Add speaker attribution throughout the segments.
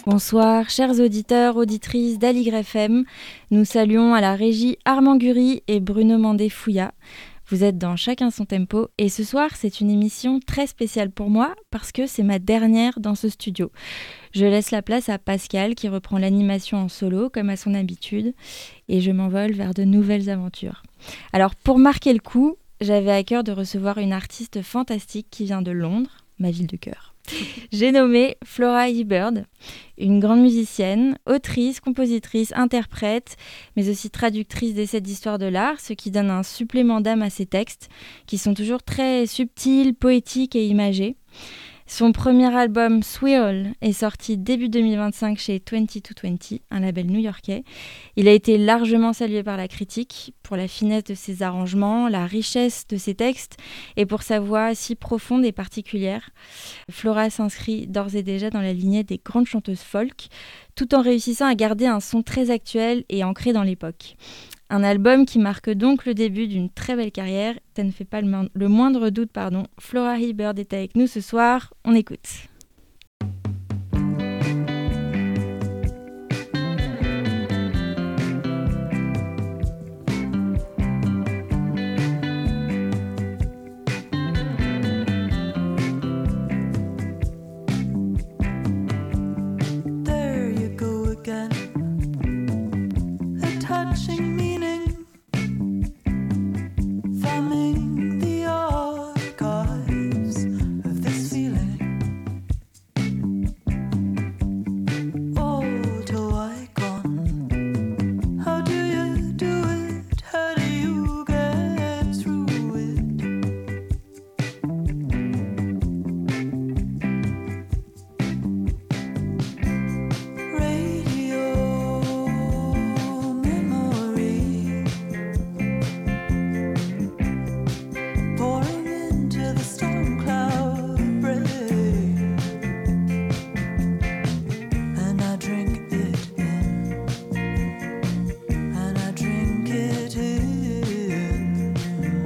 Speaker 1: Bonsoir, chers auditeurs, auditrices d'Aligre FM. Nous saluons à la régie Armand Gury et Bruno Mandé-Fouillat. Vous êtes dans Chacun son tempo et ce soir, c'est une émission très spéciale pour moi parce que c'est ma dernière dans ce studio. Je laisse la place à Pascal qui reprend l'animation en solo comme à son habitude et je m'envole vers de nouvelles aventures. Alors pour marquer le coup, j'avais à cœur de recevoir une artiste fantastique qui vient de Londres, ma ville de cœur. J'ai nommé Flora Hibberd, une grande musicienne, autrice, compositrice, interprète, mais aussi traductrice d'essais d'histoire de l'art, ce qui donne un supplément d'âme à ses textes, qui sont toujours très subtils, poétiques et imagés. Son premier album Swirl est sorti début 2025 chez 2220, un label new-yorkais. Il a été largement salué par la critique pour la finesse de ses arrangements, la richesse de ses textes et pour sa voix si profonde et particulière. Flora s'inscrit d'ores et déjà dans la lignée des grandes chanteuses folk, tout en réussissant à garder un son très actuel et ancré dans l'époque. Un album qui marque donc le début d'une très belle carrière. Ça ne fait pas le moindre doute, Flora Hibberd est avec nous ce soir. On écoute.
Speaker 2: There you go again, a touching meaning. Thumbing the archives of this feeling. Auto icon, how do you do it? How do you get through it? Radio memory. Pouring into the storm cloud brain, and I drink it in, and I drink it in.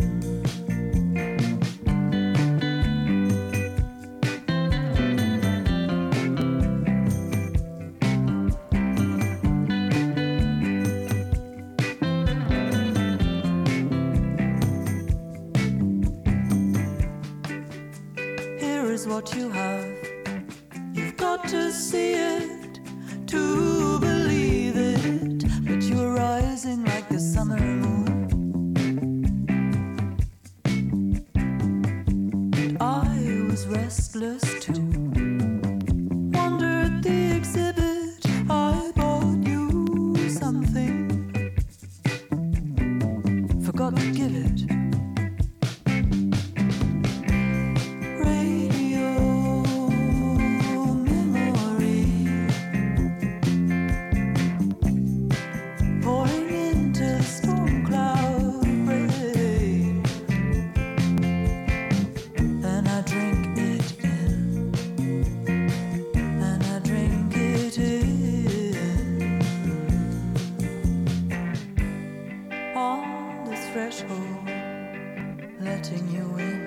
Speaker 2: Here is what you have. You've got to see it to believe it. But you're rising like the summer moon. I was restless too. Wondered the exhibit. I bought you something. Forgot to give it. Radio memory, pouring into the storm cloud rain, and I drink it in, and I drink it in. On the threshold, letting you in.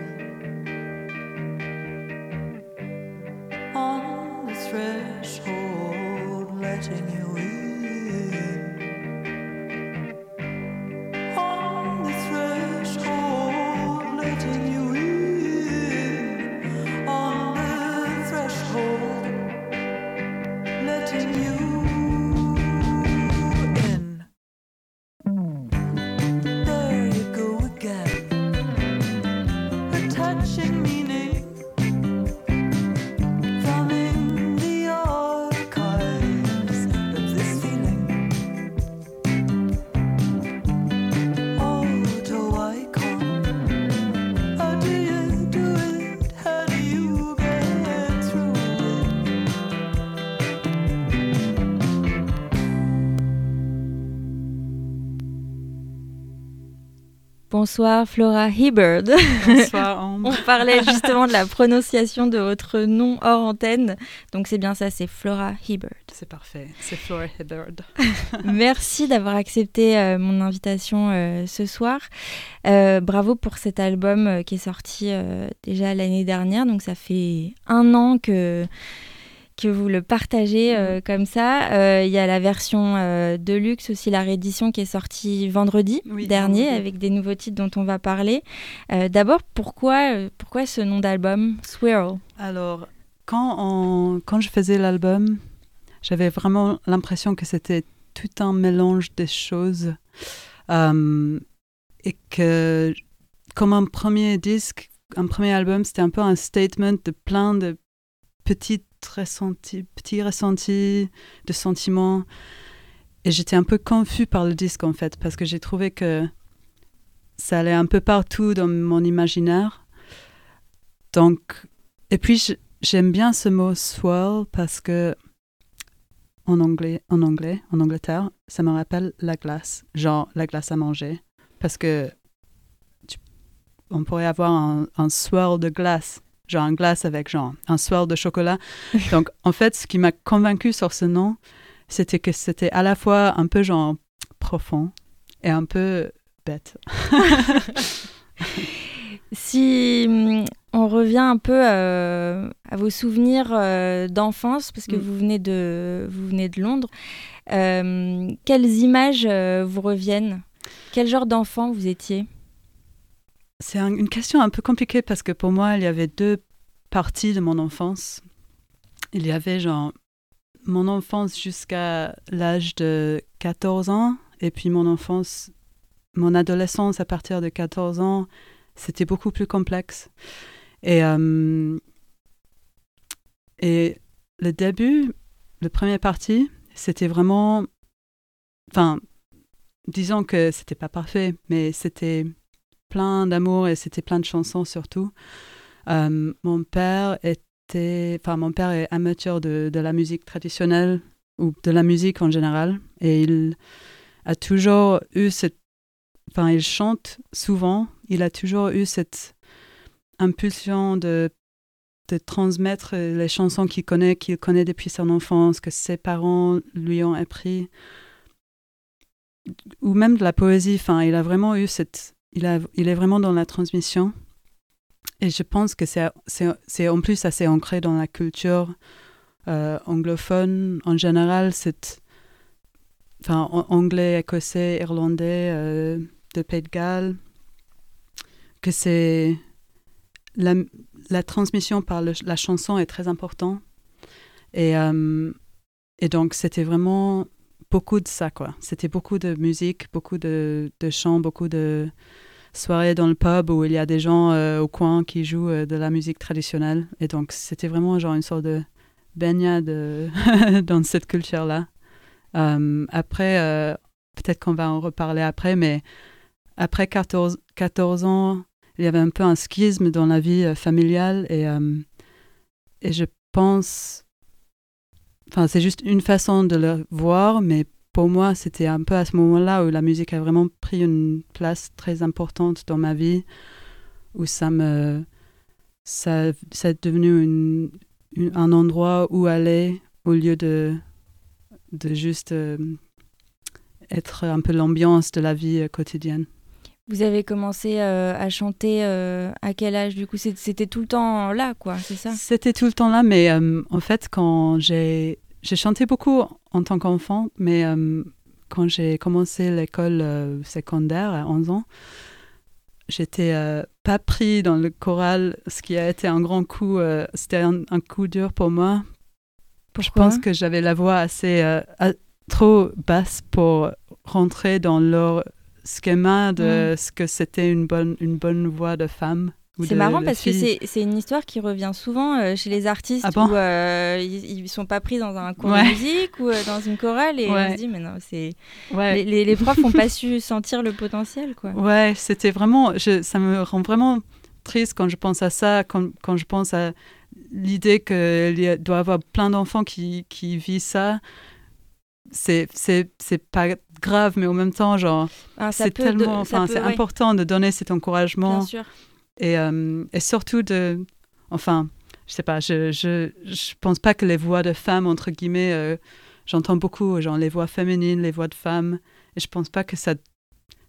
Speaker 2: On the threshold, letting you in. On the threshold, letting you in. On the threshold, letting you in. There you go again, a touching meaning. Thumbing the archives of this feeling. Auto icon, how do you do it? How do you get through it?
Speaker 1: Bonsoir Flora Hibberd.
Speaker 3: Bonsoir Ambre.
Speaker 1: On parlait justement de la prononciation de votre nom hors antenne. Donc c'est bien ça, c'est Flora Hibberd.
Speaker 3: C'est parfait, c'est Flora Hibberd.
Speaker 1: Merci d'avoir accepté mon invitation ce soir. Bravo pour cet album qui est sorti déjà l'année dernière. Donc ça fait 1 an que vous le partagez comme ça. Il y a la version Deluxe aussi, la réédition qui est sortie vendredi dernier avec des nouveaux titres dont on va parler. D'abord, pourquoi ce nom d'album, Swirl?
Speaker 3: Alors, quand je faisais l'album, j'avais vraiment l'impression que c'était tout un mélange des choses et que comme un premier disque, un premier album, c'était un peu un statement de plein de petits ressentis, de sentiments. Et j'étais un peu confus par le disque en fait, parce que j'ai trouvé que ça allait un peu partout dans mon imaginaire. Donc, et puis j'aime bien ce mot swirl parce que en Angleterre, ça me rappelle la glace, genre la glace à manger, parce que on pourrait avoir un swirl de glace, genre un glace avec genre un swirl de chocolat. Donc en fait, ce qui m'a convaincue sur ce nom, c'était que c'était à la fois un peu genre profond et un peu bête.
Speaker 1: Si on revient un peu à vos souvenirs d'enfance, parce que vous venez de Londres, quelles images vous reviennent? Quel genre d'enfant vous étiez?
Speaker 3: C'est une question un peu compliquée parce que pour moi, il y avait deux parties de mon enfance. Il y avait genre mon enfance jusqu'à l'âge de 14 ans et puis mon adolescence à partir de 14 ans, c'était beaucoup plus complexe. Et le début, la première partie, c'était vraiment... Enfin, disons que c'était pas parfait, mais c'était plein d'amour et c'était plein de chansons surtout. Mon père est amateur de la musique traditionnelle ou de la musique en général. Et il a toujours eu il chante souvent. Il a toujours eu cette impulsion de transmettre les chansons qu'il connaît depuis son enfance, que ses parents lui ont appris. Ou même de la poésie. Enfin, il a vraiment eu il est vraiment dans la transmission. Et je pense que c'est en plus assez ancré dans la culture anglophone en général. Anglais, écossais, irlandais, de Pays de Galles. Que c'est... La transmission par la chanson est très importante. Et donc, c'était vraiment beaucoup de ça, quoi. C'était beaucoup de musique, beaucoup de chants, beaucoup de soirées dans le pub où il y a des gens au coin qui jouent de la musique traditionnelle. Et donc, c'était vraiment genre une sorte de baignade dans cette culture-là. Après, peut-être qu'on va en reparler après, mais après 14 ans, il y avait un peu un schisme dans la vie familiale et je pense... Enfin, c'est juste une façon de le voir, mais pour moi, c'était un peu à ce moment-là où la musique a vraiment pris une place très importante dans ma vie, où ça est devenu un endroit où aller au lieu de juste être un peu l'ambiance de la vie quotidienne.
Speaker 1: Vous avez commencé à chanter à quel âge du coup? C'était tout le temps là, quoi, c'est ça?
Speaker 3: C'était tout le temps là, mais en fait, quand j'ai chanté beaucoup en tant qu'enfant, mais quand j'ai commencé l'école secondaire à 11 ans, j'étais pas pris dans le choral, ce qui a été un grand coup. C'était un coup dur pour moi.
Speaker 1: Pourquoi?
Speaker 3: Je pense que j'avais la voix assez trop basse pour rentrer dans leur schéma de ce que c'était une bonne voix de femme.
Speaker 1: C'est marrant parce que c'est une histoire qui revient souvent chez les artistes où ils sont pas pris dans un cours de musique ou dans une chorale et on se dit mais non, les profs n'ont pas su sentir le potentiel, quoi.
Speaker 3: Ouais, c'était vraiment... ça me rend vraiment triste quand je pense à ça, quand je pense à l'idée qu'il doit y avoir plein d'enfants qui vivent ça. C'est pas grave, mais en même temps, genre, c'est important de donner cet encouragement.
Speaker 1: Bien sûr.
Speaker 3: Et surtout je sais pas, je pense pas que les voix de femmes, entre guillemets, j'entends beaucoup, genre les voix féminines, les voix de femmes, et je pense pas que c'est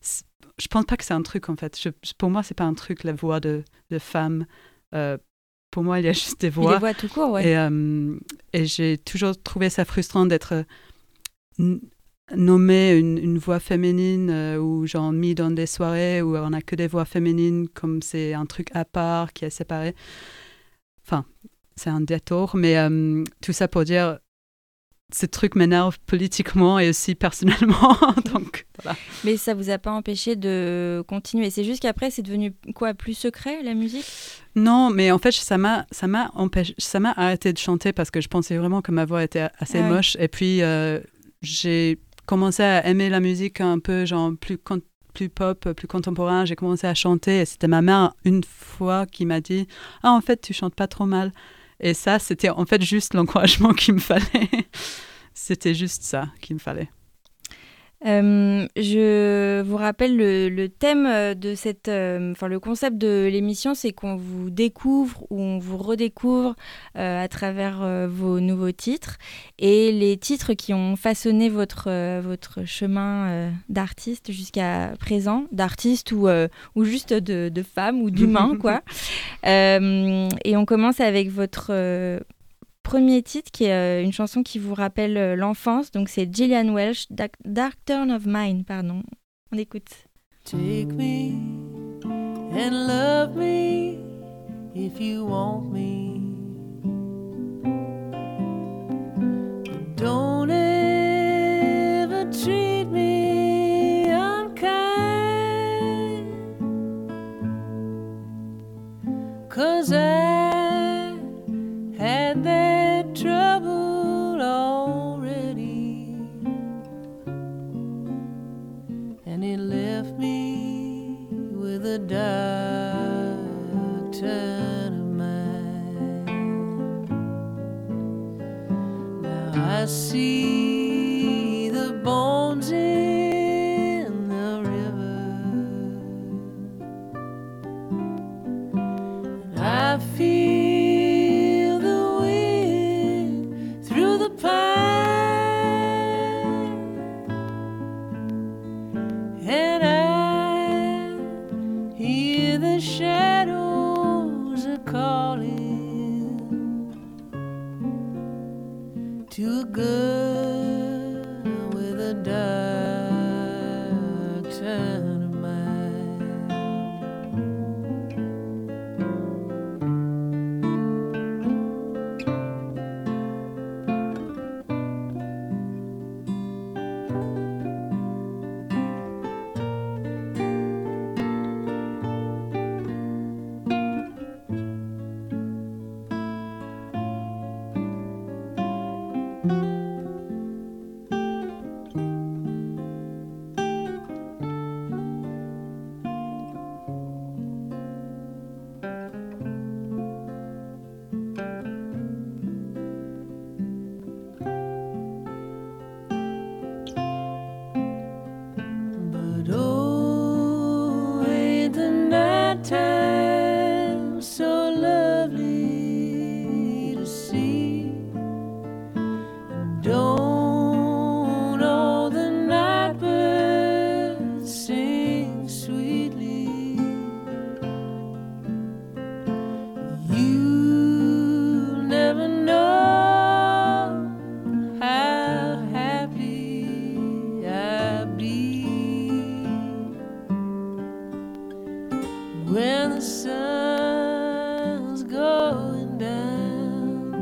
Speaker 3: un truc, en fait. Pour moi, c'est pas un truc, la voix de femmes pour moi, il y a juste des
Speaker 1: Mais
Speaker 3: voix.
Speaker 1: des voix tout court, ouais.
Speaker 3: Et j'ai toujours trouvé ça frustrant d'être nommée une voix féminine ou genre mis dans des soirées où on n'a que des voix féminines, comme c'est un truc à part qui est séparé. Enfin, c'est un détour, mais tout ça pour dire ce truc m'énerve politiquement et aussi personnellement. Donc, voilà.
Speaker 1: Mais ça vous a pas empêché de continuer? C'est juste qu'après, c'est devenu quoi, plus secret, la musique?
Speaker 3: Non, mais en fait, ça m'a arrêté de chanter parce que je pensais vraiment que ma voix était assez moche. Et puis, j'ai commencé à aimer la musique un peu genre plus pop, plus contemporain. J'ai commencé à chanter et c'était ma mère une fois qui m'a dit « Ah, en fait, tu chantes pas trop mal ». Et ça, c'était en fait juste l'encouragement qu'il me fallait. C'était juste ça qu'il me fallait.
Speaker 1: Je vous rappelle le thème de cette, le concept de l'émission, c'est qu'on vous découvre ou on vous redécouvre à travers vos nouveaux titres et les titres qui ont façonné votre chemin d'artiste jusqu'à présent, d'artiste ou juste de femme ou d'humain, quoi. Et on commence avec votre premier titre qui est une chanson qui vous rappelle l'enfance, donc c'est Gillian Welch, Dark Turn of Mine, pardon. On écoute.
Speaker 2: Take me and love me if you want me. Don't ever treat me unkind, 'cause I had that trouble already, and it left me with a dark turn of mind. Now I see the bones in the river, and I feel shadows are calling to a girl with a dark turn of mind. When the sun's going down,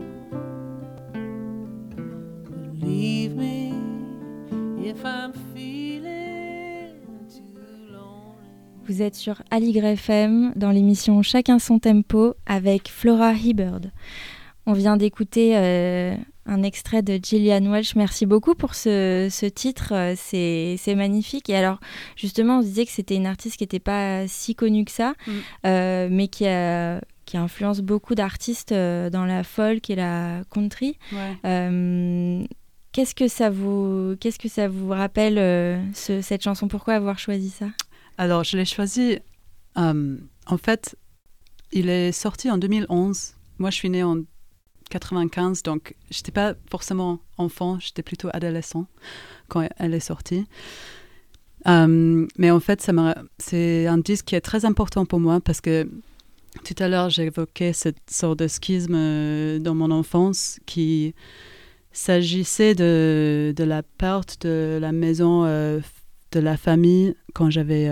Speaker 2: believe me if I'm feeling too lonely.
Speaker 1: Vous êtes sur Aligre FM dans l'émission Chacun son tempo avec Flora Hibberd. On vient d'écouter un extrait de Gillian Welch. Merci beaucoup pour ce titre, c'est magnifique. Et alors, justement, on se disait que c'était une artiste qui n'était pas si connue que ça, mais qui influence beaucoup d'artistes dans la folk et la country.
Speaker 3: Ouais.
Speaker 1: Qu'est-ce que ça vous rappelle, cette chanson? Pourquoi avoir choisi ça?
Speaker 3: Alors, je l'ai choisi, en fait, il est sorti en 2011. Moi, je suis née en 95, donc je n'étais pas forcément enfant, j'étais plutôt adolescent quand elle est sortie. Mais en fait, c'est un disque qui est très important pour moi parce que tout à l'heure, j'évoquais cette sorte de schisme dans mon enfance qui s'agissait de la perte de la maison de la famille quand j'avais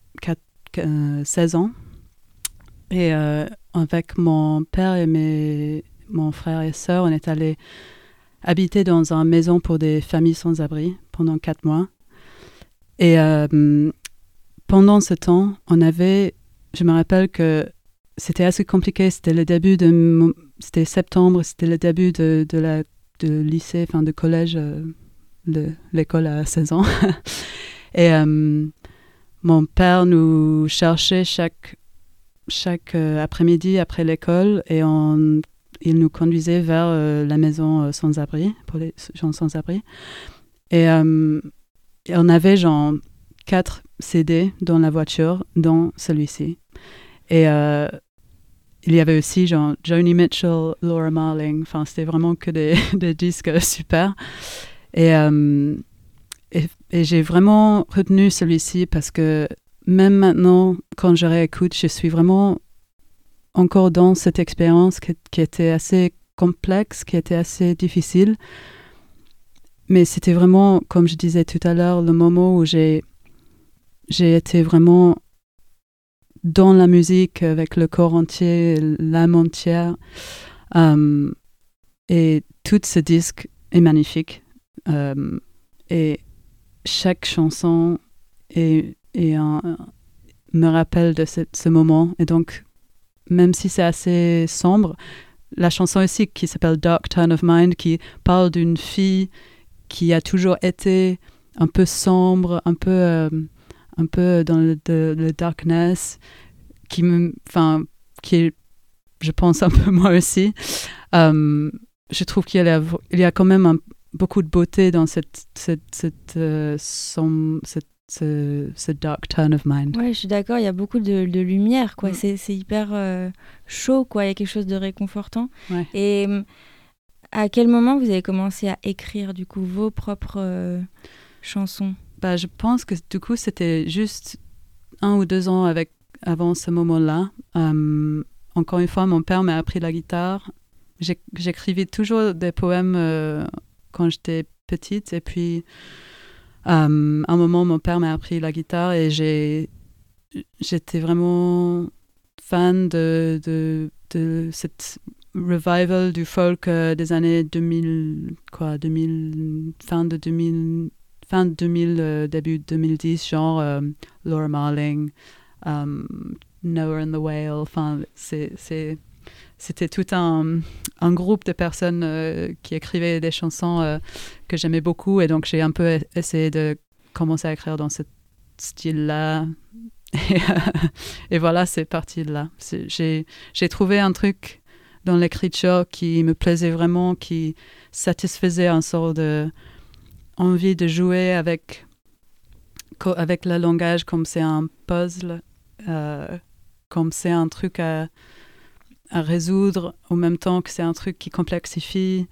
Speaker 3: 16 ans. Et avec mon père et mon frère et sœur, on est allés habiter dans une maison pour des familles sans abri pendant 4 mois. Et pendant ce temps, je me rappelle que c'était assez compliqué. C'était le début c'était septembre, c'était le début de lycée, enfin de collège, de l'école à 16 ans. Et mon père nous cherchait chaque après-midi après l'école et il nous conduisait vers la maison sans-abri, pour les gens sans-abri. Et on avait genre 4 CD dans la voiture, dont celui-ci. Et il y avait aussi genre Joni Mitchell, Laura Marling. Enfin, c'était vraiment que des disques super. Et j'ai vraiment retenu celui-ci parce que même maintenant, quand je réécoute, je suis vraiment encore dans cette expérience qui était assez complexe, qui était assez difficile. Mais c'était vraiment, comme je disais tout à l'heure, le moment où j'ai été vraiment dans la musique avec le corps entier, l'âme entière. Et tout ce disque est magnifique. Et chaque chanson me rappelle de ce moment. Et donc, même si c'est assez sombre, la chanson aussi qui s'appelle Dark Turn of Mind, qui parle d'une fille qui a toujours été un peu sombre, un peu dans le darkness, qui est, je pense, un peu moi aussi. Je trouve qu'il y a quand même beaucoup de beauté dans ce dark turn of mind.
Speaker 1: Ouais, je suis d'accord, il y a beaucoup de lumière, quoi. C'est hyper chaud, quoi. Il y a quelque chose de réconfortant.
Speaker 3: Ouais.
Speaker 1: Et à quel moment vous avez commencé à écrire, du coup, vos propres chansons?
Speaker 3: Je pense que, du coup, c'était juste 1 ou 2 ans avant ce moment-là. Encore une fois, mon père m'a appris la guitare. J'écrivais toujours des poèmes quand j'étais petite. Et puis, à un moment, mon père m'a appris la guitare et j'étais vraiment fan de cette revival du folk des années 2000, fin de 2000, début 2010, genre Laura Marling, Noah and the Whale. Enfin, c'était tout un groupe de personnes qui écrivaient des chansons que j'aimais beaucoup. Et donc, j'ai un peu essayé de commencer à écrire dans ce style-là. Et voilà, c'est parti de là. J'ai trouvé un truc dans l'écriture qui me plaisait vraiment, qui satisfaisait une sorte de envie de jouer avec le langage comme c'est un puzzle, comme c'est un truc à résoudre en même temps que c'est un truc qui complexifie.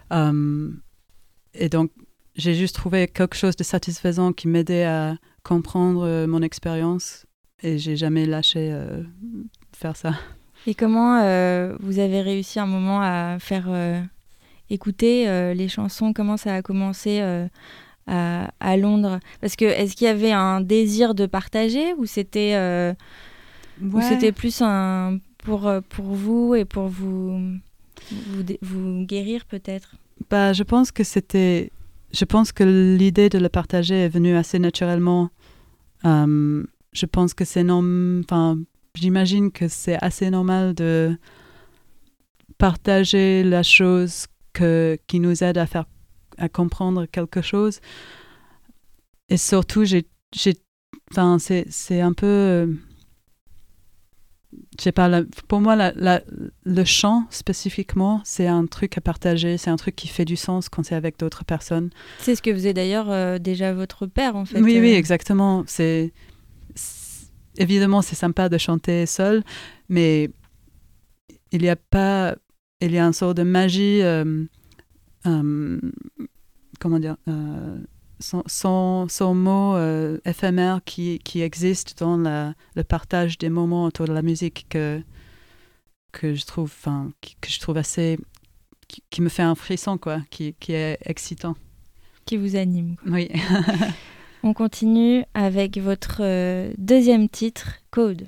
Speaker 3: Et donc, j'ai juste trouvé quelque chose de satisfaisant qui m'aidait à comprendre mon expérience et j'ai jamais lâché faire ça.
Speaker 1: Et comment vous avez réussi un moment à faire écouter les chansons? Comment ça a commencé à Londres? Parce que est-ce qu'il y avait un désir de partager ou c'était plus pour vous et pour vous guérir peut-être?
Speaker 3: Je pense que l'idée de le partager est venue assez naturellement. Je pense que j'imagine que c'est assez normal de partager la chose qui nous aide à comprendre quelque chose. Et surtout, c'est un peu... je sais pas, pour moi, le chant, spécifiquement, c'est un truc à partager, c'est un truc qui fait du sens quand c'est avec d'autres personnes.
Speaker 1: C'est ce que faisait d'ailleurs déjà votre père, en fait.
Speaker 3: Oui, exactement. Évidemment, c'est sympa de chanter seul, mais il y a une sorte de magie, comment dire, son mot éphémère qui existe dans le partage des moments autour de la musique que que je trouve assez, qui me fait un frisson, quoi, qui est excitant.
Speaker 1: Qui vous anime.
Speaker 3: Oui.
Speaker 1: On continue avec votre deuxième titre, Code.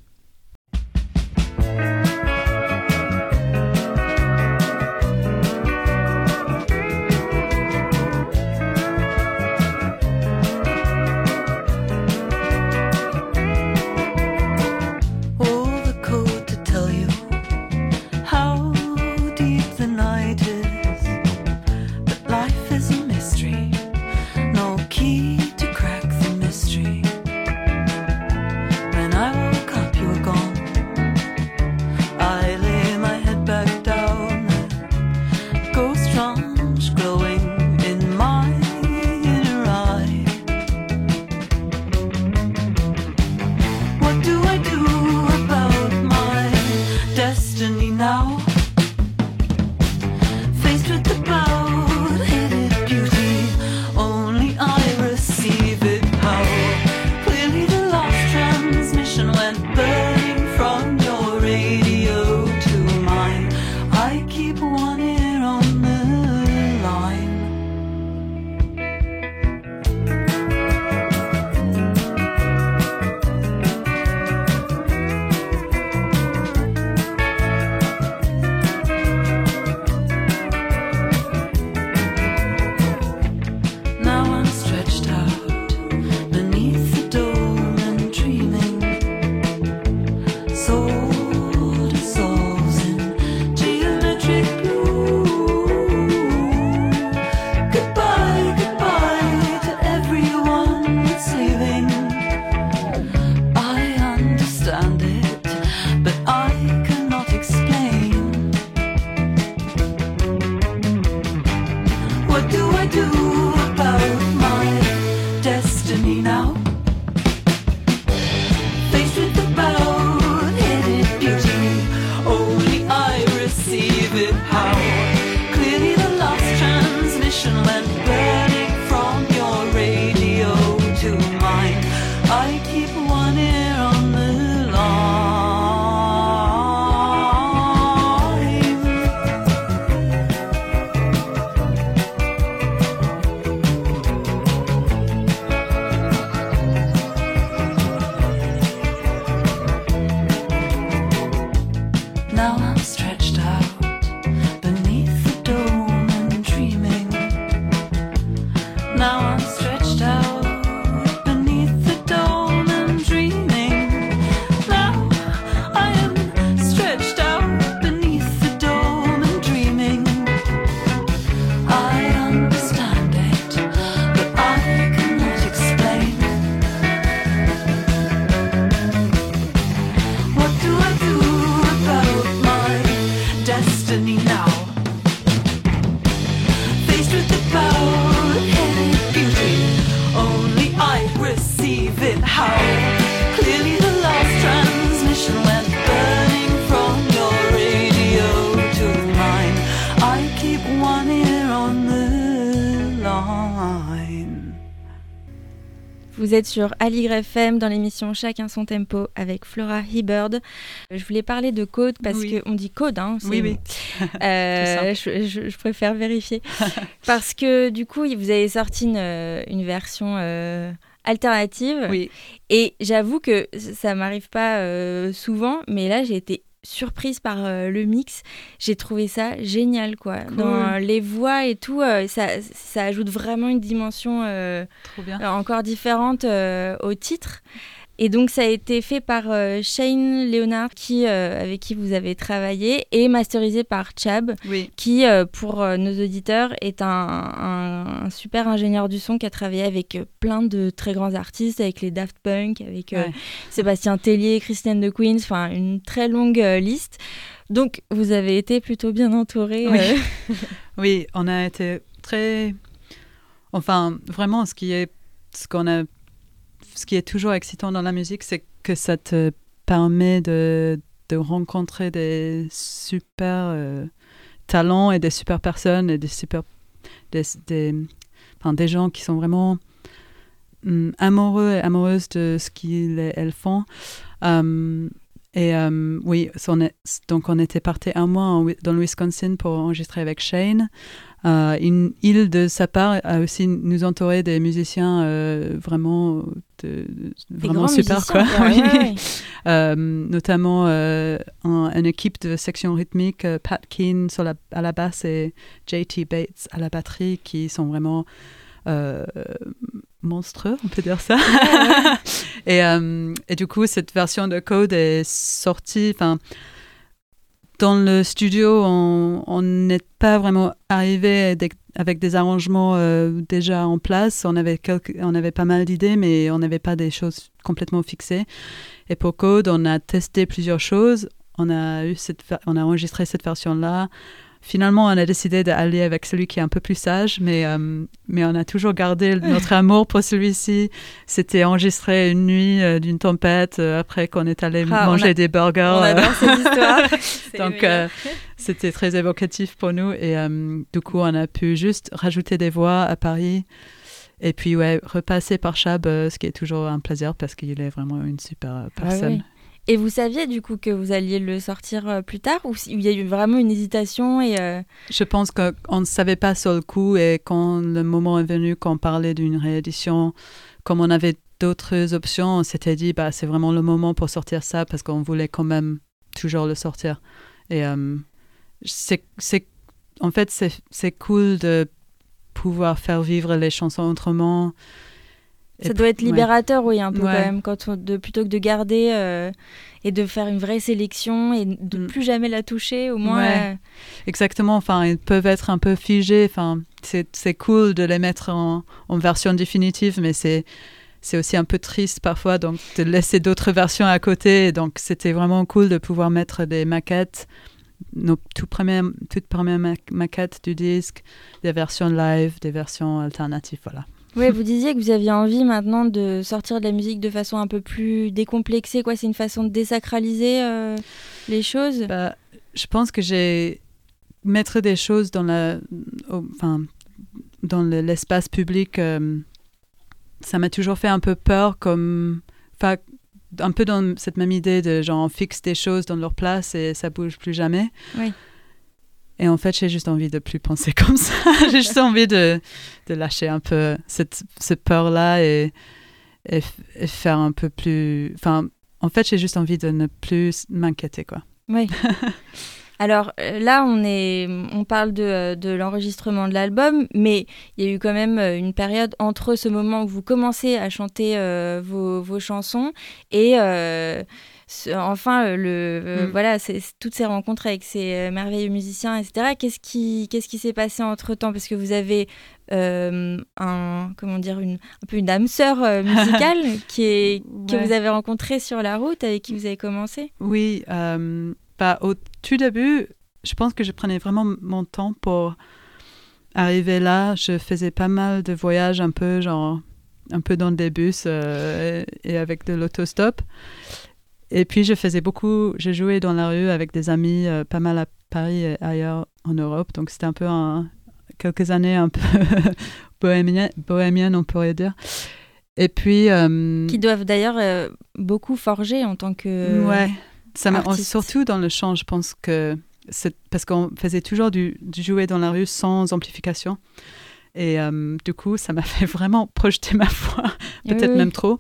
Speaker 1: Vous êtes sur Aligre FM dans l'émission Chacun son tempo avec Flora Hibberd. Je voulais parler de Code parce qu'on dit Code. Hein,
Speaker 3: oui.
Speaker 1: Je préfère vérifier. Parce que du coup, vous avez sorti une version alternative.
Speaker 3: Oui.
Speaker 1: Et j'avoue que ça ne m'arrive pas souvent, mais là, j'ai été surprise par le mix. J'ai trouvé ça génial, quoi.
Speaker 3: Cool.
Speaker 1: Dans les voix et tout, ça ajoute vraiment une dimension encore différente au titre. Et donc ça a été fait par Shane Leonard avec qui vous avez travaillé et masterisé par Chab, qui pour nos auditeurs est un super ingénieur du son qui a travaillé avec plein de très grands artistes, avec les Daft Punk, avec Sébastien Tellier, Christiane de Queens, enfin une très longue liste. Donc vous avez été plutôt bien entouré.
Speaker 3: Oui, on a été très... Enfin, vraiment, ce qui est toujours excitant dans la musique, c'est que ça te permet de rencontrer des super talents et des super personnes et des gens qui sont vraiment amoureux et amoureuses de ce qu'elles font. Et oui, donc on était parti un mois dans le Wisconsin pour enregistrer avec Shane. Il, de sa part, a aussi nous entouré des musiciens vraiment super, quoi.
Speaker 1: Ouais.
Speaker 3: Notamment une équipe de section rythmique, Pat Keane à la basse et JT Bates à la batterie, qui sont vraiment monstrueux, on peut dire ça. Et du coup, cette version de Code est sortie. Dans le studio, on n'est pas vraiment arrivé avec des arrangements déjà en place. On avait pas mal d'idées, mais on n'avait pas des choses complètement fixées. Et pour Code, on a testé plusieurs choses. On a enregistré cette version-là. Finalement, on a décidé d'aller avec celui qui est un peu plus sage, mais on a toujours gardé notre amour pour celui-ci. C'était enregistré une nuit d'une tempête après qu'on est allé manger des burgers.
Speaker 1: On adore cette histoire.
Speaker 3: Donc, c'était très évocatif pour nous. Et du coup, on a pu juste rajouter des voix à Paris. Et puis, repasser par Chab, ce qui est toujours un plaisir parce qu'il est vraiment une super personne.
Speaker 1: Oui. Et vous saviez du coup que vous alliez le sortir plus tard, ou il y a eu vraiment une hésitation
Speaker 3: Je pense qu'on ne savait pas sur le coup, et quand le moment est venu, qu'on parlait d'une réédition, comme on avait d'autres options, on s'était dit c'est vraiment le moment pour sortir ça parce qu'on voulait quand même toujours le sortir. Et en fait, c'est cool de pouvoir faire vivre les chansons autrement.
Speaker 1: Ça doit être libérateur, oui, un peu quand même, plutôt que de garder et de faire une vraie sélection et de ne plus jamais la toucher, au moins.
Speaker 3: Ouais. Exactement, ils peuvent être un peu figés, c'est cool de les mettre en version définitive, mais c'est aussi un peu triste parfois, donc de laisser d'autres versions à côté. Donc c'était vraiment cool de pouvoir mettre des maquettes, nos toutes premières maquettes du disque, des versions live, des versions alternatives, voilà.
Speaker 1: Oui, vous disiez que vous aviez envie maintenant de sortir de la musique de façon un peu plus décomplexée. C'est une façon de désacraliser les choses.
Speaker 3: Je pense que mettre des choses dans l'espace public, ça m'a toujours fait un peu peur, un peu dans cette même idée de genre on fixe des choses dans leur place et ça bouge plus jamais.
Speaker 1: Oui.
Speaker 3: Et en fait, j'ai juste envie de plus penser comme ça. J'ai juste envie de lâcher un peu cette peur-là et faire un peu plus... en fait, j'ai juste envie de ne plus m'inquiéter, quoi.
Speaker 1: Oui. Alors là, on parle de l'enregistrement de l'album, mais il y a eu quand même une période entre ce moment où vous commencez à chanter vos chansons et... voilà, c'est toutes ces rencontres avec ces merveilleux musiciens, etc. Qu'est-ce qui s'est passé entre-temps? Parce que vous avez un peu une âme sœur musicale que vous avez rencontrée sur la route, avec qui vous avez commencé.
Speaker 3: Oui, au tout début, je pense que je prenais vraiment mon temps pour arriver là. Je faisais pas mal de voyages un peu dans des bus et avec de l'autostop. Et puis, je jouais dans la rue avec des amis, pas mal à Paris et ailleurs en Europe. Donc, c'était un peu quelques années un peu bohémiennes, on pourrait dire. Et puis...
Speaker 1: qui doivent d'ailleurs beaucoup forger en tant que artiste.
Speaker 3: Surtout dans le chant, je pense que c'est parce qu'on faisait toujours du jouer dans la rue sans amplification. Et du coup, ça m'a fait vraiment projeter ma voix, peut-être même trop.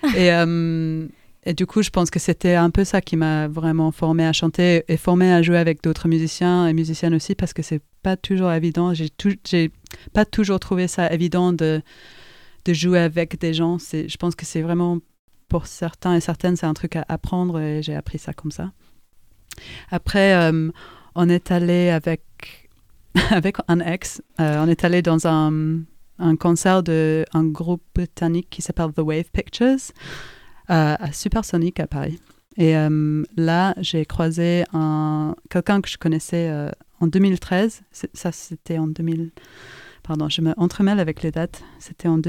Speaker 3: Et du coup, je pense que c'était un peu ça qui m'a vraiment formée à chanter et formée à jouer avec d'autres musiciens et musiciennes aussi, parce que c'est pas toujours évident. J'ai pas toujours trouvé ça évident de jouer avec des gens. Je pense que c'est vraiment, pour certains et certaines, c'est un truc à apprendre, et j'ai appris ça comme ça. Après, on est allé avec un ex, on est allé dans un concert d'un groupe britannique qui s'appelle The Wave Pictures, à Supersonic à Paris. Et là, j'ai croisé quelqu'un que je connaissais en 2013. C'était en 2000... Pardon, je me entremêle avec les dates. C'était en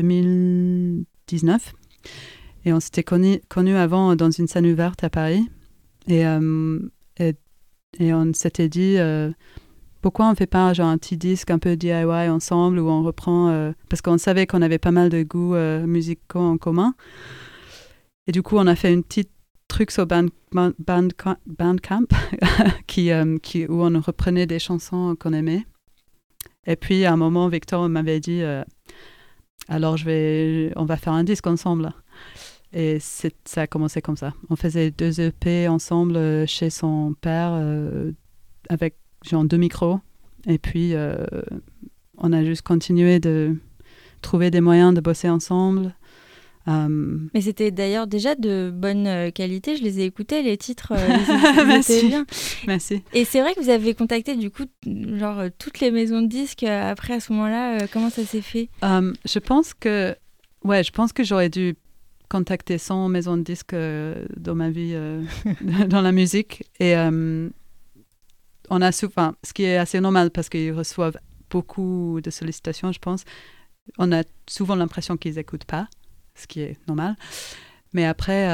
Speaker 3: 2019. Et on s'était connus avant dans une scène ouverte à Paris. Et on s'était dit... pourquoi on ne fait pas un petit disque un peu DIY ensemble, où on reprend... parce qu'on savait qu'on avait pas mal de goûts musicaux en commun. Et du coup, on a fait une petite truc sur Bandcamp où on reprenait des chansons qu'on aimait. Et puis, à un moment, Victor m'avait dit alors, on va faire un disque ensemble. Et ça a commencé comme ça. On faisait 2 EP ensemble chez son père avec genre 2 micros. Et puis, on a juste continué de trouver des moyens de bosser ensemble.
Speaker 1: Mais c'était d'ailleurs déjà de bonne qualité. Je les ai écoutés, les titres.
Speaker 3: Merci.
Speaker 1: Bien.
Speaker 3: Merci.
Speaker 1: Et c'est vrai que vous avez contacté du coup toutes les maisons de disques après à ce moment-là. Comment ça s'est fait?
Speaker 3: Je pense que j'aurais dû contacter 100 maisons de disques dans ma vie, dans la musique. Et on a souvent, ce qui est assez normal parce qu'ils reçoivent beaucoup de sollicitations, je pense. On a souvent l'impression qu'ils n'écoutent pas, ce qui est normal. Mais après,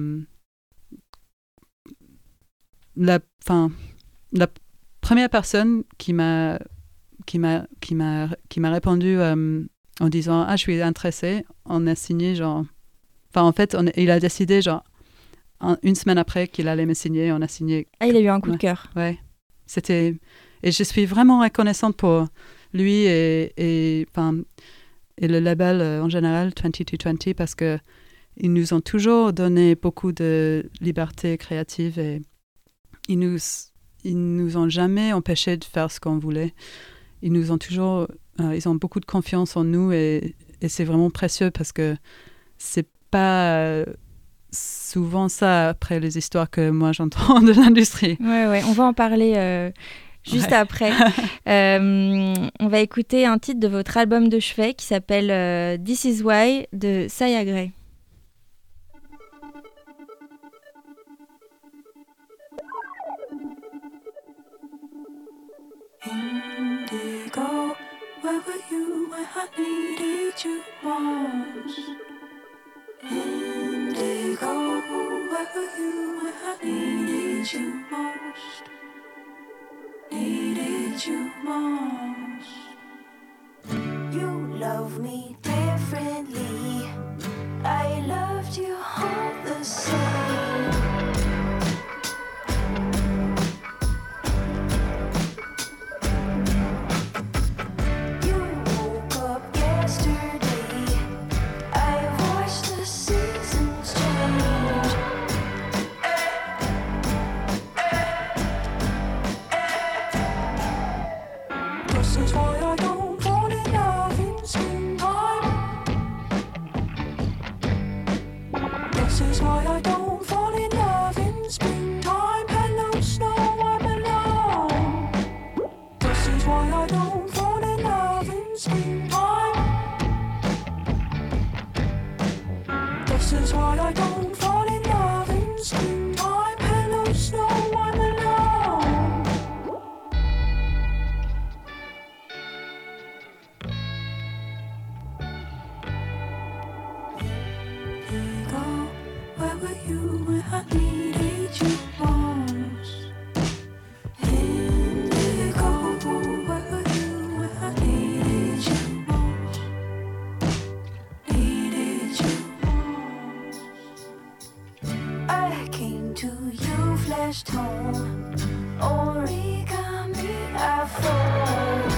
Speaker 3: la première personne qui m'a répondu en disant je suis intéressée, on a signé en fait, il a décidé une semaine après qu'il allait me signer, on a signé.
Speaker 1: Ah, il a eu un coup de cœur.
Speaker 3: Ouais, et je suis vraiment reconnaissante pour lui et le label en général 2220 parce que ils nous ont toujours donné beaucoup de liberté créative et ils nous ont jamais empêchés de faire ce qu'on voulait. Ils nous ont toujours ils ont beaucoup de confiance en nous et c'est vraiment précieux parce que c'est pas souvent ça après les histoires que moi j'entends de l'industrie.
Speaker 1: Ouais, on va en parler juste après. On va écouter un titre de votre album de chevet qui s'appelle This Is Why de Saya Gray.
Speaker 2: Indigo, where were you when I needed you most? Indigo, where were you when I needed you most? Needed you most. You love me differently. I loved you all the same. You woke up yesterday. I watched the seasons change. This is why I don't fall in love in springtime. This is why I don't fall in love in springtime. Hello, snow, I'm alone. This is why I don't fall in love in springtime. This is why I don't fall in love in springtime. Hello, snow, I'm alone. Indigo, where were you when I needed you most? Indigo, where were you when I needed you most? Needed you most. I came to you, flashed home, origami I fold.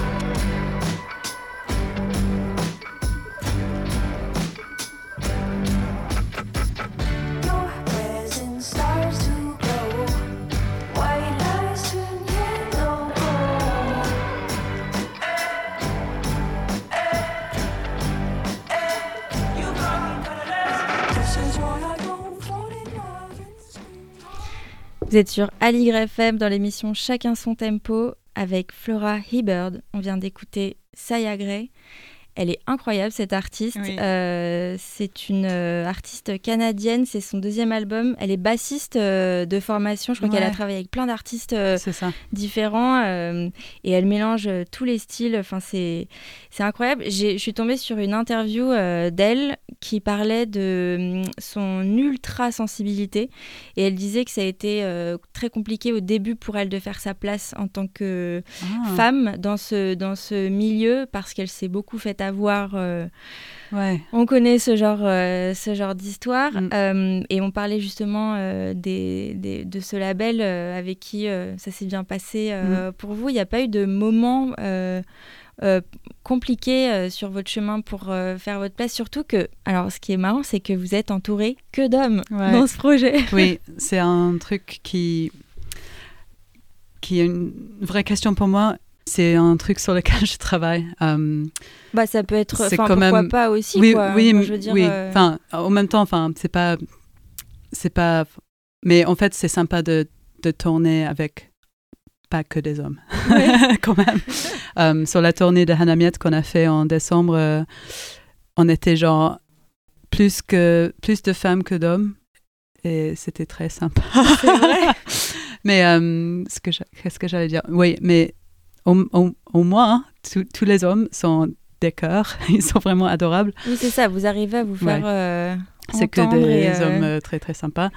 Speaker 2: Your presence starts to glow. White lies turn yellow gold. You got me colorless. This is why I don't fall in love in spring.
Speaker 1: Vous êtes sur Aligre FM dans l'émission Chacun son tempo avec Flora Hibberd. On vient d'écouter Saya Gray. Elle est incroyable, cette artiste.
Speaker 3: Oui.
Speaker 1: C'est une artiste canadienne, c'est son 2e album. Elle est bassiste de formation. Je crois qu'elle a travaillé avec plein d'artistes
Speaker 3: C'est ça.
Speaker 1: différents et elle mélange tous les styles. Enfin, c'est incroyable. Je suis tombée sur une interview d'elle qui parlait de son ultra sensibilité et elle disait que ça a été très compliqué au début pour elle de faire sa place en tant que femme dans ce milieu parce qu'elle s'est beaucoup faite savoir.
Speaker 3: Ouais.
Speaker 1: On connaît ce genre d'histoire. Et on parlait justement de ce label avec qui ça s'est bien passé pour vous. Il n'y a pas eu de moment compliqué sur votre chemin pour faire votre place, surtout que, alors ce qui est marrant, c'est que vous êtes entouré que d'hommes dans ce projet. Oui,
Speaker 3: c'est un truc qui est une vraie question pour moi. C'est un truc sur lequel je travaille.
Speaker 1: Ça peut être, pourquoi
Speaker 3: même...
Speaker 1: pas aussi,
Speaker 3: oui,
Speaker 1: quoi.
Speaker 3: Oui,
Speaker 1: moi, je veux dire,
Speaker 3: en même temps, c'est pas... Mais en fait, c'est sympa de tourner avec pas que des hommes, quand même. Sur la tournée de Hanamiet qu'on a fait en décembre, on était genre plus de femmes que d'hommes. Et c'était très sympa.
Speaker 1: C'est vrai.
Speaker 3: Mais qu'est-ce que j'allais dire? Oui, mais au moins, tous les hommes sont des cœurs. Ils sont vraiment adorables.
Speaker 1: Oui, c'est ça. Vous arrivez à vous faire
Speaker 3: c'est que des hommes très, très sympas.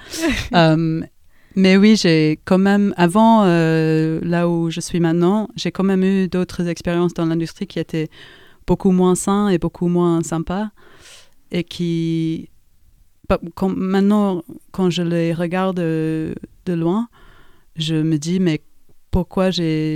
Speaker 3: Mais oui, j'ai quand même, avant, là où je suis maintenant, j'ai quand même eu d'autres expériences dans l'industrie qui étaient beaucoup moins saines et beaucoup moins sympas. Et qui... Maintenant, quand je les regarde de loin, je me dis, mais pourquoi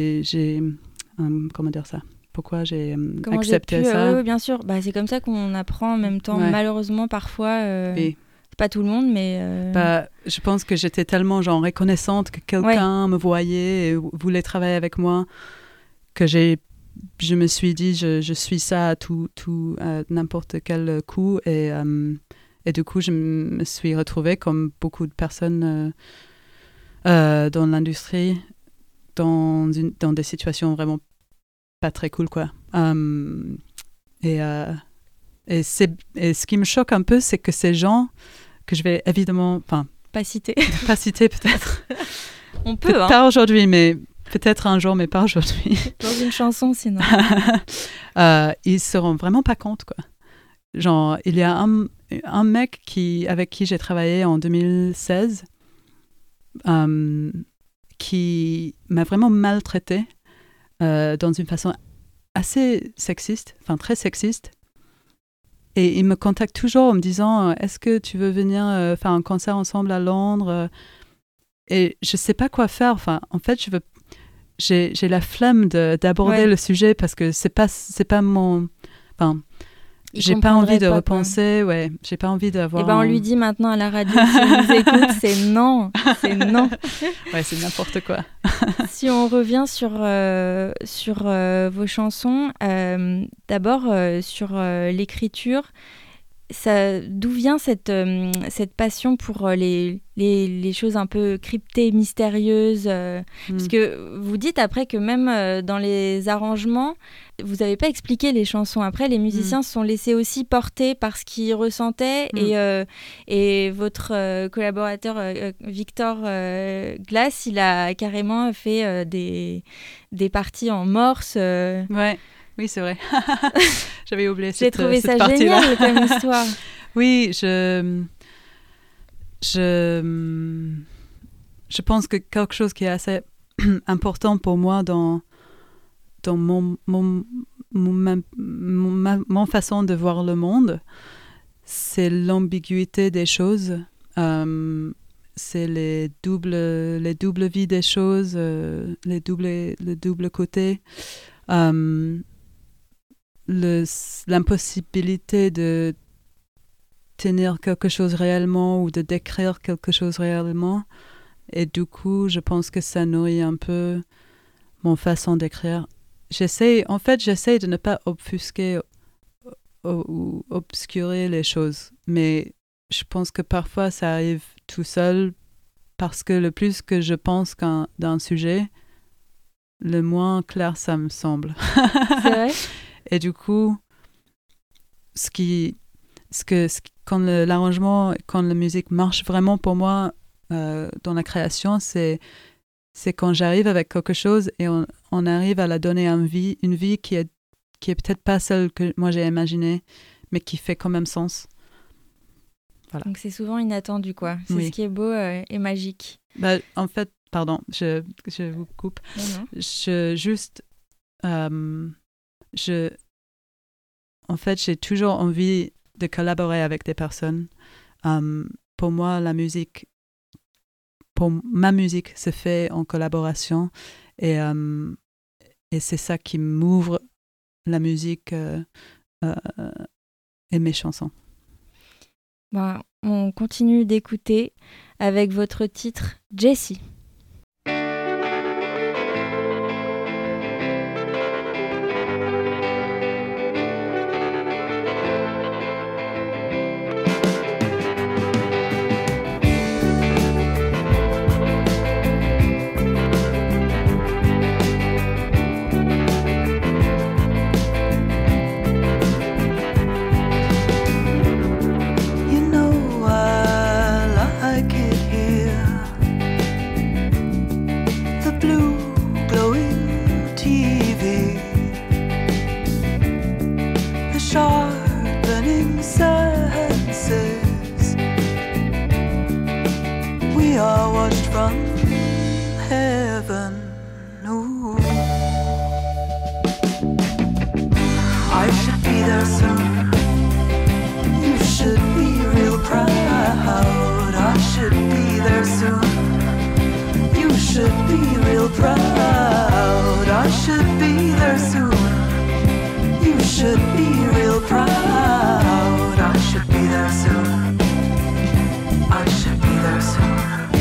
Speaker 3: comment dire ça? Pourquoi j'ai accepté ça?
Speaker 1: Oui, bien sûr. C'est comme ça qu'on apprend en même temps. Malheureusement, parfois, c'est pas tout le monde, mais...
Speaker 3: je pense que j'étais tellement reconnaissante que quelqu'un me voyait et voulait travailler avec moi que je me suis dit, je suis ça à n'importe quel coup. Et du coup, je me suis retrouvée, comme beaucoup de personnes dans l'industrie, dans des situations vraiment pas très cool, quoi. Et ce qui me choque un peu, c'est que ces gens que je vais évidemment...
Speaker 1: Pas citer.
Speaker 3: Pas citer, peut-être.
Speaker 1: On peut,
Speaker 3: Pas aujourd'hui, mais peut-être un jour, mais pas aujourd'hui.
Speaker 1: Dans une chanson, sinon.
Speaker 3: Ils se rendent vraiment pas compte, quoi. Genre, il y a un mec avec qui j'ai travaillé en 2016 qui m'a vraiment maltraitée dans une façon assez sexiste, très sexiste. Et il me contacte toujours en me disant « Est-ce que tu veux venir faire un concert ensemble à Londres ?» Et je ne sais pas quoi faire. En fait, j'ai la flemme d'aborder le sujet parce que c'est pas mon... j'ai pas envie de repenser, j'ai pas envie d'avoir...
Speaker 1: on lui dit maintenant à la radio, si on nous écoute, c'est non.
Speaker 3: C'est n'importe quoi.
Speaker 1: Si on revient sur vos chansons, d'abord sur l'écriture, d'où vient cette passion pour les choses un peu cryptées, mystérieuses Parce que vous dites après que même dans les arrangements, vous n'avez pas expliqué les chansons. Après, les musiciens se sont laissés aussi porter par ce qu'ils ressentaient. Et votre collaborateur Victor Glass, il a carrément fait des parties en morse.
Speaker 3: Oui, c'est vrai. J'avais oublié
Speaker 1: J'ai trouvé ça génial comme histoire.
Speaker 3: Oui, je pense que quelque chose qui est assez important pour moi dans mon façon de voir le monde, c'est l'ambiguïté des choses. C'est les doubles vies des choses, le double côté. L'impossibilité de tenir quelque chose réellement ou de décrire quelque chose réellement. Et du coup, je pense que ça nourrit un peu mon façon d'écrire. J'essaie de ne pas offusquer ou obscurer les choses. Mais je pense que parfois, ça arrive tout seul parce que le plus que je pense d'un sujet, le moins clair ça me semble.
Speaker 1: C'est vrai?
Speaker 3: Et du coup, quand l'arrangement, quand la musique marche vraiment pour moi dans la création, c'est quand j'arrive avec quelque chose et on arrive à la donner une vie qui est peut-être pas celle que moi j'ai imaginée, mais qui fait quand même sens. Voilà.
Speaker 1: Donc c'est souvent inattendu, quoi. C'est ce qui est beau et magique.
Speaker 3: En fait, pardon, je vous coupe.
Speaker 1: Non.
Speaker 3: en fait, j'ai toujours envie de collaborer avec des personnes. Pour moi, ma musique se fait en collaboration et c'est ça qui m'ouvre la musique et mes chansons.
Speaker 1: On continue d'écouter avec votre titre Jessie.
Speaker 2: Sharpening senses, we are watched from heaven. Ooh. I should be there soon. You should be real proud. I should be there soon. You should be real proud. I should be there soon. You should be real proud. I should be there soon. I should be there soon.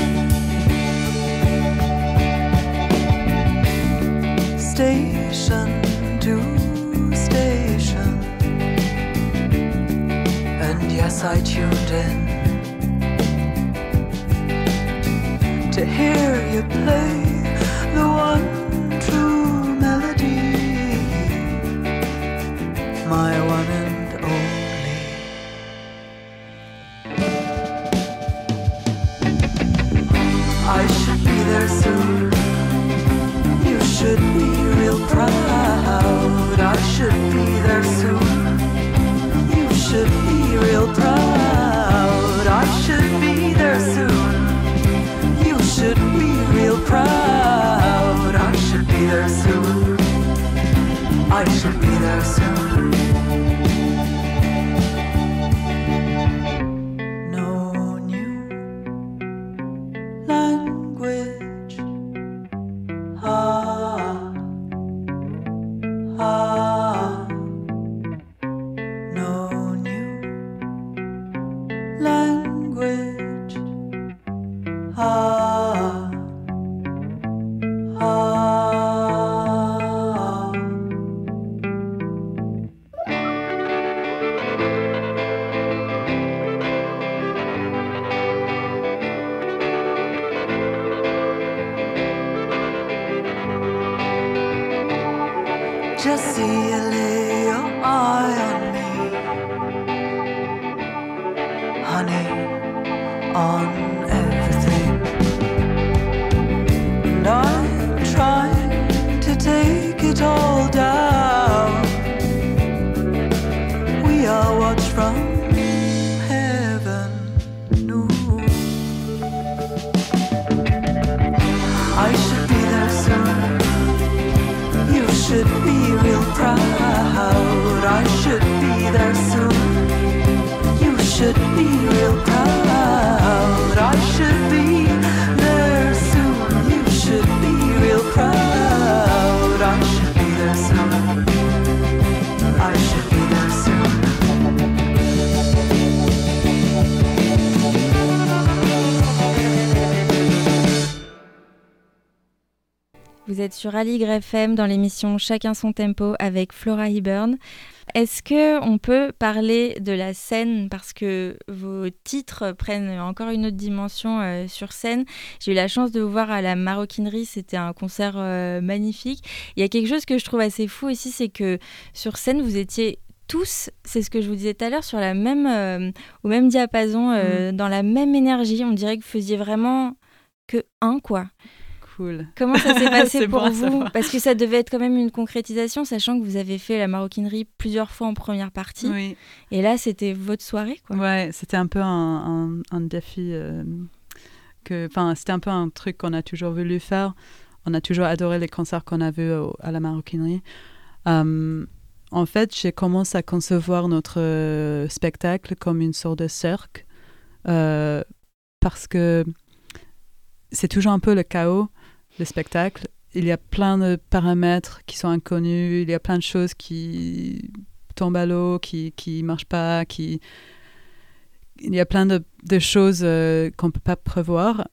Speaker 2: Station to station, and yes, I tuned in to hear you play the one true melody, my one and only. I should be there soon. You should be real proud. I should be there soon. You should be real proud. I should be there soon. You should be real proud. I should be there soon. I should be there soon. No new language. No new language. Just see you lay your eye on me, honey, on everything. And I'm trying to take it all down. We are watched from heaven. Ooh. I should be there soon. You should be real proud. I should be there soon. You should be real proud. I should be there soon. You should be real proud. I should be there soon. I should be there soon.
Speaker 1: Vous êtes sur Aligre FM dans l'émission Chacun son tempo avec Flora Hibbern. Est-ce qu'on peut parler de la scène parce que vos titres prennent encore une autre dimension sur scène. J'ai eu la chance de vous voir à la Maroquinerie, c'était un concert magnifique. Il y a quelque chose que je trouve assez fou aussi, c'est que sur scène vous étiez tous, c'est ce que je vous disais tout à l'heure, sur la même, au même diapason, dans la même énergie. On dirait que vous faisiez vraiment que un, quoi.
Speaker 3: Cool.
Speaker 1: Comment ça s'est passé pour
Speaker 3: bon
Speaker 1: vous ? Parce que ça devait être quand même une concrétisation, sachant que vous avez fait la Maroquinerie plusieurs fois en première partie.
Speaker 3: Oui.
Speaker 1: Et là, c'était votre soirée, quoi.
Speaker 3: Ouais, c'était un peu un défi. C'était un peu un truc qu'on a toujours voulu faire. On a toujours adoré les concerts qu'on a vus à la Maroquinerie. On en fait, j'ai commencé à concevoir notre spectacle comme une sorte de cirque parce que c'est toujours un peu le chaos, le spectacle. Il y a plein de paramètres qui sont inconnus, il y a plein de choses qui tombent à l'eau, qui marchent pas, il y a plein de choses qu'on peut pas prévoir.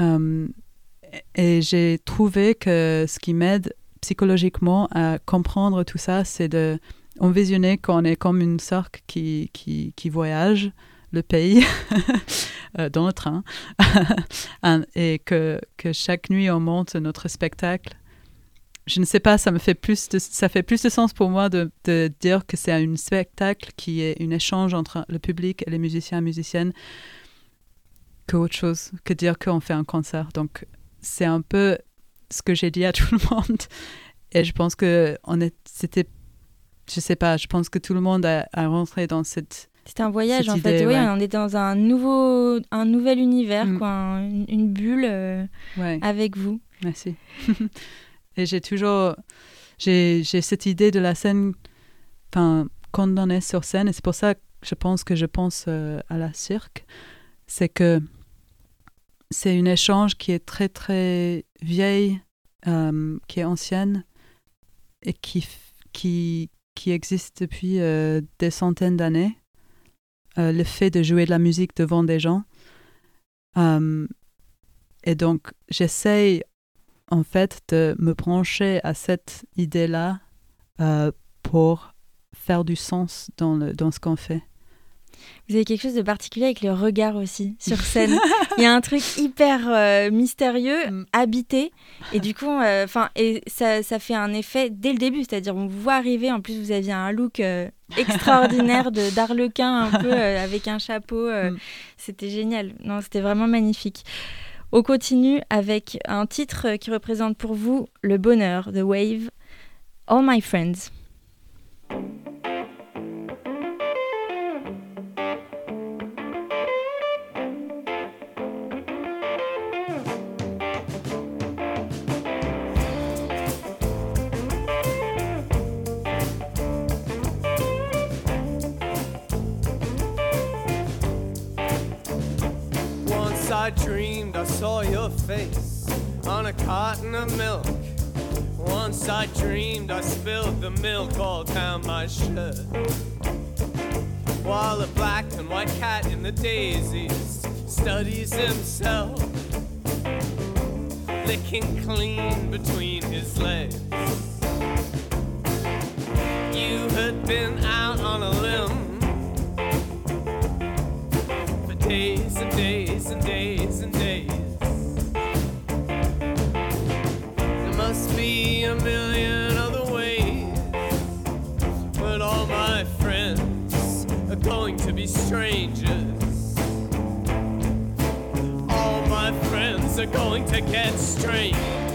Speaker 3: Et j'ai trouvé que ce qui m'aide psychologiquement à comprendre tout ça, c'est de envisionner qu'on est comme une cirque qui voyage le pays dans le train et que chaque nuit on monte notre spectacle. Je ne sais pas, ça fait plus de sens pour moi de dire que c'est un spectacle qui est un échange entre le public et les musiciens et musiciennes qu'autre chose, que dire qu'on fait un concert. Donc c'est un peu ce que j'ai dit à tout le monde. Et je pense que je sais pas, je pense que tout le monde a rentré dans cette...
Speaker 1: C'est un voyage
Speaker 3: cette
Speaker 1: en
Speaker 3: idée,
Speaker 1: fait. Oui,
Speaker 3: ouais.
Speaker 1: on est dans un nouvel univers, quoi, une bulle avec vous.
Speaker 3: Merci. Et j'ai cette idée de la scène, quand on en est sur scène, et c'est pour ça que je pense à la cirque, c'est que c'est un échange qui est très très vieille, qui est ancienne et qui existe depuis des centaines d'années. Le fait de jouer de la musique devant des gens. Et donc, j'essaye en fait de me brancher à cette idée-là pour faire du sens dans ce qu'on fait.
Speaker 1: Vous avez quelque chose de particulier avec le regard aussi, sur scène. Il y a un truc hyper mystérieux, habité. Et du coup, et ça fait un effet dès le début. C'est-à-dire, on vous voit arriver. En plus, vous aviez un look extraordinaire d'arlequin, un peu, avec un chapeau. C'était génial. Non, c'était vraiment magnifique. On continue avec un titre qui représente pour vous le bonheur, The Wave, All My Friends.
Speaker 4: I dreamed I saw your face on a carton of milk. Once I dreamed I spilled the milk all down my shirt, while a black and white cat in the daisies studies himself, licking clean between his legs. You had been out on a limb days and days and days and days. There must be a million other ways, but all my friends are going to be strangers. All my friends are going to get strange.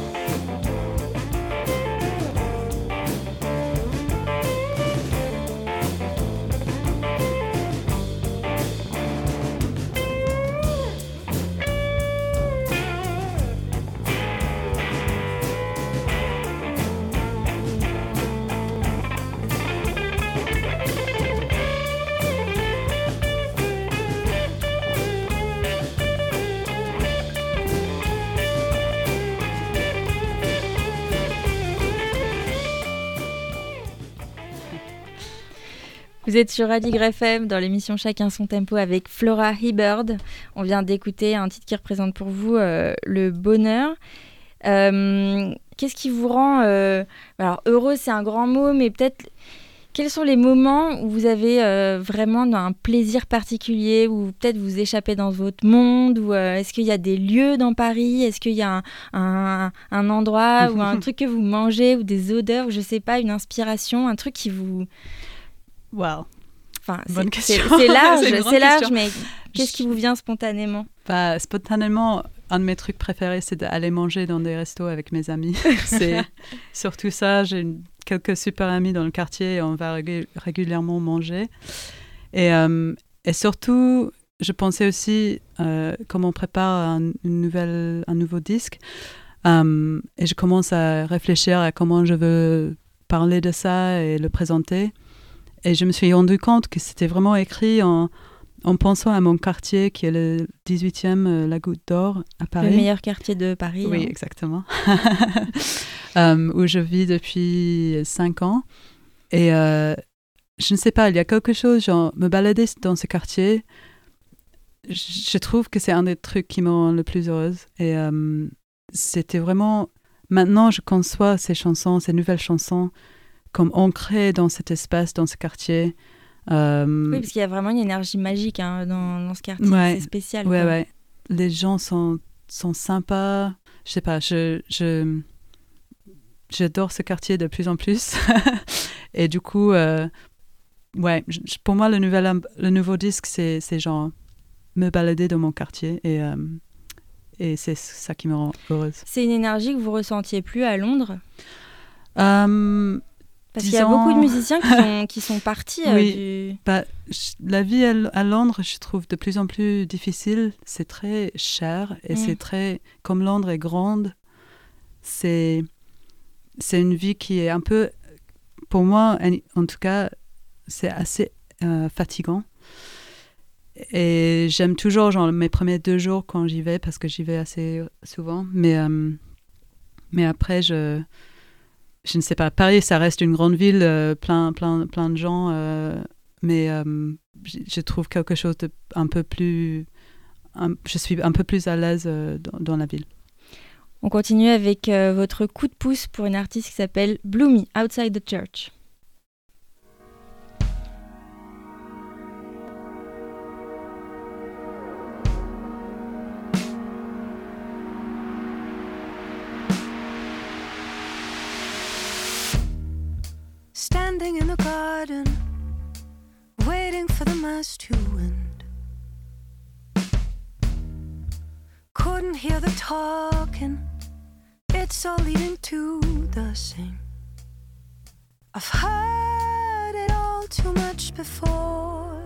Speaker 1: Vous êtes sur Aligre FM dans l'émission Chacun son tempo avec Flora Hibberd. On vient d'écouter un titre qui représente pour vous le bonheur. Qu'est-ce qui vous rend... alors, heureux, c'est un grand mot, mais peut-être... Quels sont les moments où vous avez vraiment un plaisir particulier, où peut-être vous échappez dans votre monde, ou est-ce qu'il y a des lieux dans Paris, est-ce qu'il y a un endroit ou un truc que vous mangez, ou des odeurs, ou je sais pas, une inspiration, un truc qui vous...
Speaker 3: Wow.
Speaker 1: Enfin,
Speaker 3: bonne question.
Speaker 1: C'est large,
Speaker 3: c'est
Speaker 1: large, mais qu'est-ce qui vous vient spontanément ?
Speaker 3: Spontanément, un de mes trucs préférés, c'est d'aller manger dans des restos avec mes amis. C'est surtout ça. J'ai quelques super amis dans le quartier et on va régulièrement manger. Et surtout, je pensais aussi comment on prépare un nouveau disque. Et je commence à réfléchir à comment je veux parler de ça et le présenter. Et je me suis rendu compte que c'était vraiment écrit en pensant à mon quartier, qui est le 18e, la Goutte d'Or, à Paris.
Speaker 1: Le meilleur quartier de Paris.
Speaker 3: Oui,
Speaker 1: hein.
Speaker 3: exactement. Où je vis depuis 5 ans. Et je ne sais pas, il y a quelque chose, genre, me balader dans ce quartier, je trouve que c'est un des trucs qui me rend le plus heureuse. Et c'était vraiment... Maintenant, je conçois ces chansons, ces nouvelles chansons, comme ancrées dans cet espace, dans ce quartier.
Speaker 1: Oui, parce qu'il y a vraiment une énergie magique hein, dans ce quartier,
Speaker 3: Ouais,
Speaker 1: c'est spécial.
Speaker 3: ouais,
Speaker 1: quoi.
Speaker 3: ouais. Les gens sont sympas. Je sais pas, j'adore ce quartier de plus en plus. Et du coup, ouais, pour moi, le nouveau disque, c'est genre me balader dans mon quartier. Et c'est ça qui me rend heureuse.
Speaker 1: C'est une énergie que vous ressentiez plus à Londres Parce qu'il y a
Speaker 3: Disons-
Speaker 1: beaucoup de musiciens qui sont partis
Speaker 3: Oui. La vie à Londres, je trouve de plus en plus difficile. C'est très cher et c'est très... Comme Londres est grande, c'est une vie qui est un peu... Pour moi, en tout cas, c'est assez fatigant. Et j'aime toujours genre, mes premiers 2 jours quand j'y vais, parce que j'y vais assez souvent. Mais après, je ne sais pas. Paris, ça reste une grande ville, plein de gens. Mais je trouve quelque chose de un peu plus... je suis un peu plus à l'aise dans la ville.
Speaker 1: On continue avec votre coup de pouce pour une artiste qui s'appelle Bloomy, Outside the Church.
Speaker 2: Standing in the garden, waiting for the mass to end. Couldn't hear the talking, it's all leading to the same. I've heard it all too much before.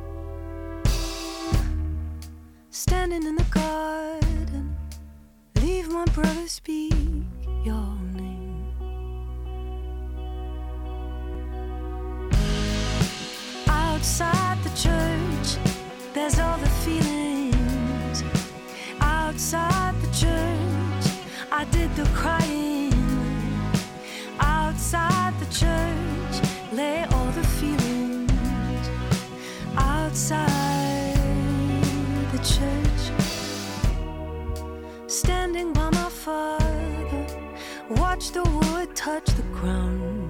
Speaker 2: Standing in the garden, leave my brother speak your name. Outside the church, there's all the feelings. Outside the church, I did the crying. Outside the church, lay all the feelings. Outside the church, standing by my father, watch the wood touch the ground.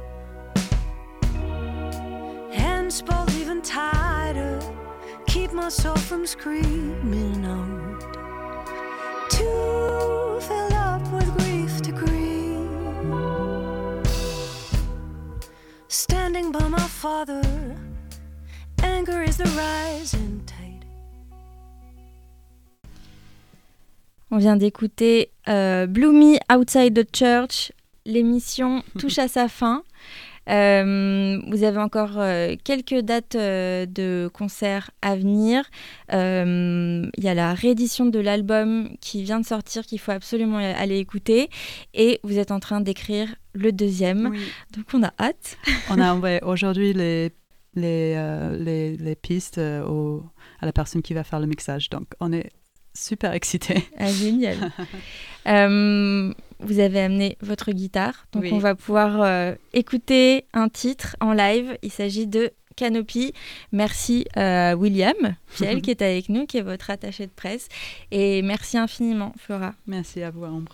Speaker 2: Hands pulled even tighter, keep myself from screaming out. Too filled up with grief to grieve. Standing by my father, anger is the rising tide.
Speaker 1: On vient d'écouter Bloomy, Outside the Church. L'émission touche à sa fin. Vous avez encore quelques dates de concerts à venir. Il y a la réédition de l'album qui vient de sortir, qu'il faut absolument aller écouter. Et vous êtes en train d'écrire le deuxième.
Speaker 3: Oui.
Speaker 1: Donc on a hâte.
Speaker 3: On a envoyé aujourd'hui les pistes à la personne qui va faire le mixage. Donc on est super excités.
Speaker 1: Ah, génial. Vous avez amené votre guitare, donc
Speaker 3: Oui.
Speaker 1: on va pouvoir écouter un titre en live. Il s'agit de Canopy. Merci William Piel qui est avec nous, qui est votre attaché de presse. Et merci infiniment Flora.
Speaker 3: Merci à vous, Ambre.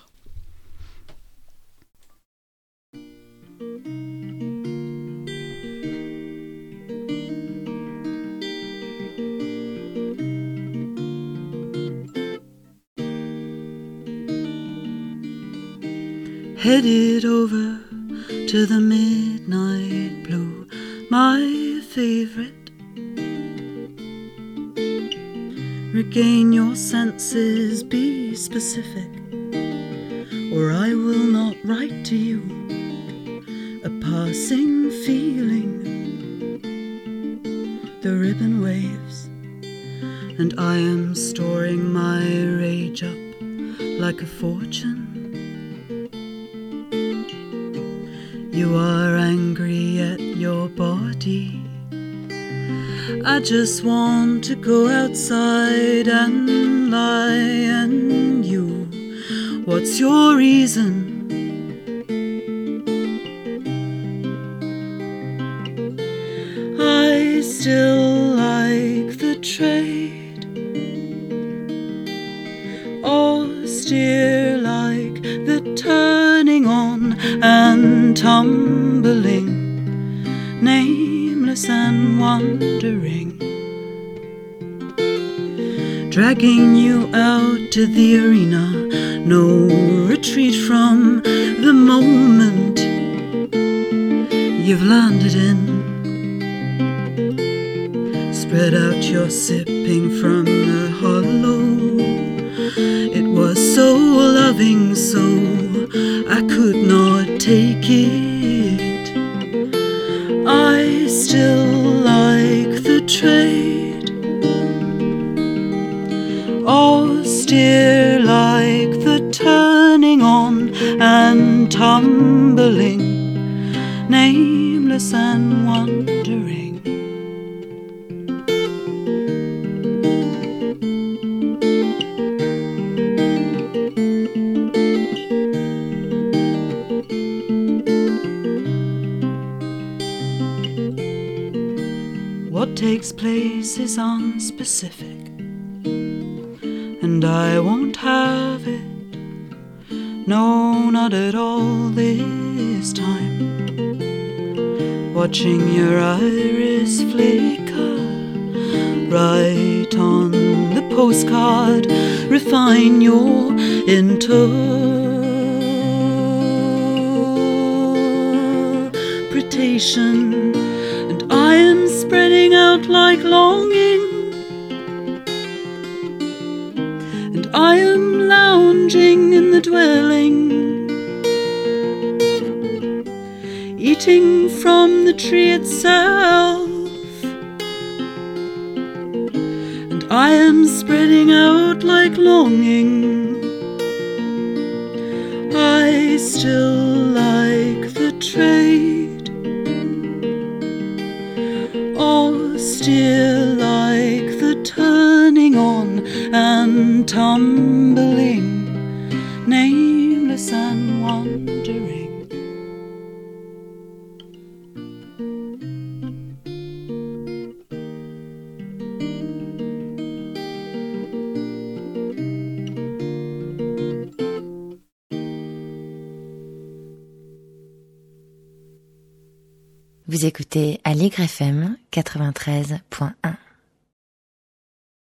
Speaker 3: Headed over to the midnight blue, my favorite. Regain your senses, be specific, or I will not write to you a passing feeling. The ribbon waves, and I am storing my rage up like a fortune. You are angry at your body. I just want to go outside and lie. And you, what's your reason? I still like the trade, austere like the turning on and tumbling, nameless and wandering, dragging you out to the arena, no retreat from the moment you've landed in. Spread out your sipping from the hollow. It was so loving, so I could not take it. I still like the trade, austere like the turning on and tumbling, nameless and wandering. What takes place is unspecific, and I won't have it. No, not at all this time. Watching your iris flicker, write on the postcard, refine your interpretation. I am spreading out like longing, and I am lounging in the dwelling, eating from the tree itself, and I am spreading out like longing. I still like the trade, austere like the turning on and tumbling, nameless and wandering.
Speaker 5: Vous écoutez Aligre FM 93.1.